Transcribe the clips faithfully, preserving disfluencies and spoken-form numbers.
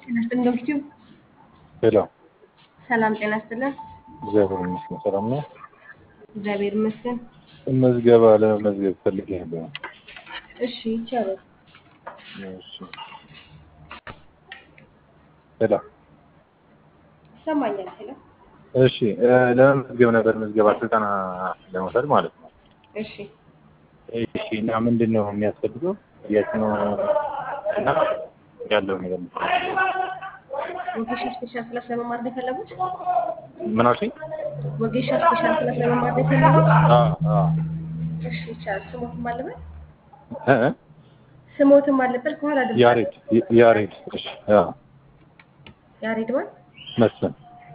ጤና ይስጥልኝ ዶክተር ሄሎ ሰላም ጤና ይስጥልኝ። እግዚአብሔር ይመስገን ሰላም ነው። እግዚአብሔር ይመስገን። መዝገባ ለመመዝገብ ፈልጌ ነበር። እሺ ይቻላል። እሺ ሄሎ ይሰማኛል። ሄሎ እሺ ለመመዝገብ ነበር መዝገባ ስልጠና ለመውሰድ ማለት ነው። እሺ እሺ እና ምንድነው የሚያስፈልገው? የት ነው እና ያለው ነገር ነው? ወጌሻ ስፔሻል ክላስ ለመማር ነው የፈለጉት? ምን አልሽኝ? ወጌሻ ስፔሻል ክላስ ለመማር ነው የፈለጉት? አዎ አዎ። እሺ ይቻላል። ስሞትም አለበት እ ስሞትም አለበት ከኋላ ድምጽ ያሬድ ያሬድ እሺ አዎ ያሬድ ማን መስፍን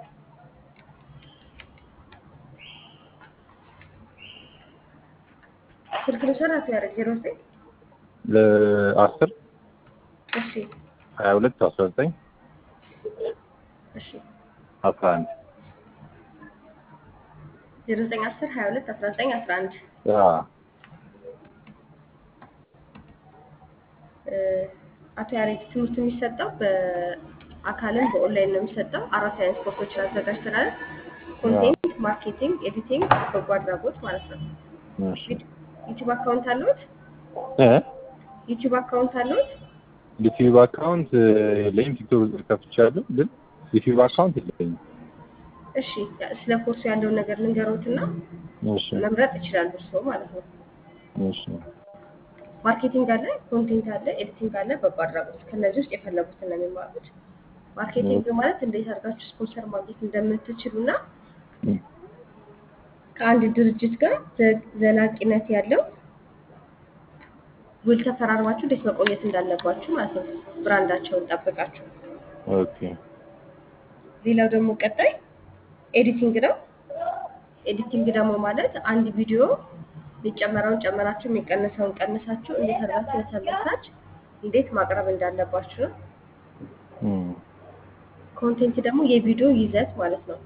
ስልክ ልውሰድ ያሬድ ዜሮ ዘጠኝ ለአስር እሺ ሀያ ሁለት አስራ ዘጠኝ እሺ አስራ አንድ ዜሮ ዘጠኝ አስር ሀያ ሁለት አስራ ዘጠኝ አስራ አንድ አዎ አቶ ያሬድ ትምህርቱ የሚሰጠው በአካልም በኦንላይን ነው የሚሰጠው። አራት አይነት ኮርሶችን አዘጋጅተናል። ኮንቴንት፣ ማርኬቲንግ፣ ኤዲቲንግ፣ በጎ አድራጎት ማለት ነው። እሺ ዩቲዩብ አካውንት አለዎት? እ ዩቲዩብ አካውንት አለዎት? ዩቲዩብ አካውንት የለኝም። ቲክቶክ ከፍቻለሁ ግን ዩቲዩብ አካውንት የለኝም። እሺ ስለ ኮርሱ ያለውን ነገር ልንገሮትና እሺ መምረጥ ይችላሉ እርስዎ ማለት ነው። እሺ ማርኬቲንግ አለ፣ ኮንቴንት አለ፣ ኤዲቲንግ አለ፣ በጎ አድራጎት። ከነዚህ ውስጥ የፈለጉትን ነው የሚማሩት። ማርኬቲንግ ማለት እንዴት አድርጋችሁ ስፖንሰር ማግኘት እንደምትችሉና ከአንድ ድርጅት ጋር ዘላቂነት ያለው ውል ተፈራርማችሁ እንዴት መቆየት እንዳለባችሁ ማለት ነው፣ ብራንዳቸውን ጠብቃችሁ። ኦኬ ሌላው ደግሞ ቀጣይ ኤዲቲንግ ነው። ኤዲቲንግ ደግሞ ማለት አንድ ቪዲዮ የሚጨመረውን ጨመራችሁ የሚቀነሰውን ቀንሳችሁ እንዴት አድርጋችሁ ለተመልካች እንዴት ማቅረብ እንዳለባችሁ ነው። ኮንቴንት ደግሞ የቪዲዮ ይዘት ማለት ነው።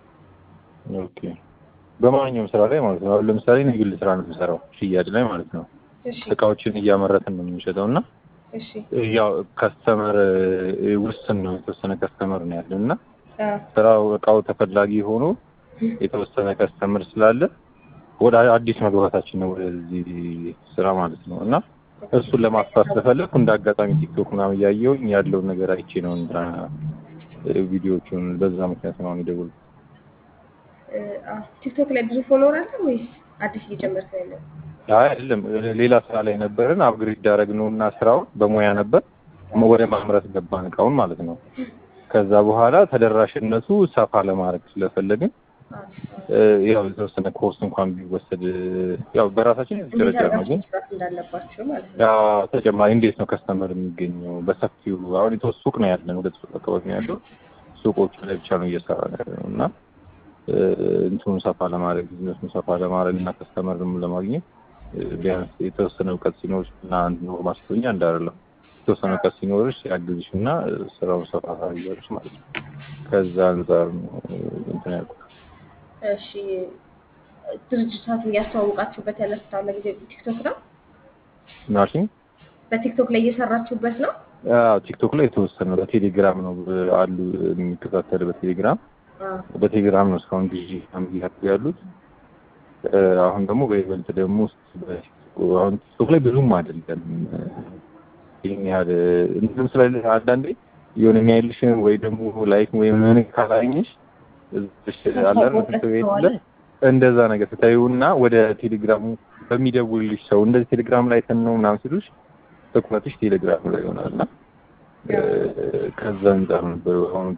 ኦኬ በማንኛውም ስራ ላይ ማለት ነው። አሁን ለምሳሌ ንግድ ስራ ነው የምሰራው፣ ሽያጭ ላይ ማለት ነው። እሺ እቃዎችን እያመረትን ነው የምንሸጠው እና እሺ ያው ከስተመር ውስን ነው፣ የተወሰነ ከስተመር ነው ያለው እና አዎ ስራው እቃው ተፈላጊ ሆኖ የተወሰነ ከስተመር ስላለ ወደ አዲስ መግባታችን ነው ወደዚህ ስራ ማለት ነው። እና እሱን ለማስፋት ስለፈለኩ እንደ አጋጣሚ ቲክቶክ ምናምን እያየሁኝ ያለውን ነገር አይቼ ነው እንዳ ቪዲዮቹን በዛ ምክንያት ነው የሚደውል። አዎ ቲክቶክ ላይ ብዙ ፎሎወር አለ ወይስ አዲስ እየጀመርክ ነው ያለው? አይ አይደለም፣ ሌላ ስራ ላይ ነበርን። አፕግሬድ ዳረግነውና ስራውን በሙያ ነበር ወደ ማምረት ገባን እቃውን ማለት ነው። ከዛ በኋላ ተደራሽነቱ ሰፋ ለማድረግ ስለፈለግን ያው የተወሰነ ኮርስ እንኳን ቢወሰድ ያው በራሳችን ደረጃ ነው ግን እንዳለባችሁ ማለት ነው። ያው ተጨማሪ እንዴት ነው ከስተመር የሚገኘው በሰፊው አሁን የተወሰነ ሱቅ ነው ያለን፣ ወደ ሱቅ አካባቢ ነው ያለው። ሱቆቹ ላይ ብቻ ነው እየሰራን ያለው እና እንትኑን ሰፋ ለማድረግ ቢዝነሱን ሰፋ ለማድረግ እና ከስተመርም ለማግኘት ቢያንስ የተወሰነ እውቀት ሲኖርሽ እና አንድ ኖርማል ሲሆን እንዳይደለም የተወሰነ እውቀት ሲኖርሽ ያግዝሽ እና ስራውን ሰፋ ታደርጊያለሽ ማለት ነው። ከዛ አንፃር ነው እንትን ያልኩት። እሺ ድርጅታችሁን እያስተዋወቃችሁበት ያለ ስራ ለጊዜ ቲክቶክ ነው? ማሽን በቲክቶክ ላይ እየሰራችሁበት ነው? አዎ ቲክቶክ ላይ የተወሰነ በቴሌግራም ነው አሉ የሚከታተል በቴሌግራም በቴሌግራም ነው እስካሁን ጊዜ አምጥተው ያሉት። አሁን ደግሞ በይበልጥ ደግሞ አሁን ቲክቶክ ላይ ብዙም አይደለም። ይሄን ያህል እንትን ስላለ አንዳንዴ የሆነ የሚያይልሽ ወይ ደግሞ ላይክ ወይ ምን ካላየሽ እዚህ አላን ተሰውይለ እንደዛ ነገር ተታዩና ወደ ቴሌግራሙ በሚደውልልሽ ሰው እንደዚህ ቴሌግራም ላይ ተነው ምናምን ሲሉሽ ትኩረትሽ ቴሌግራም ላይ ይሆናልና ከዛ አንፃር ነበር አሁን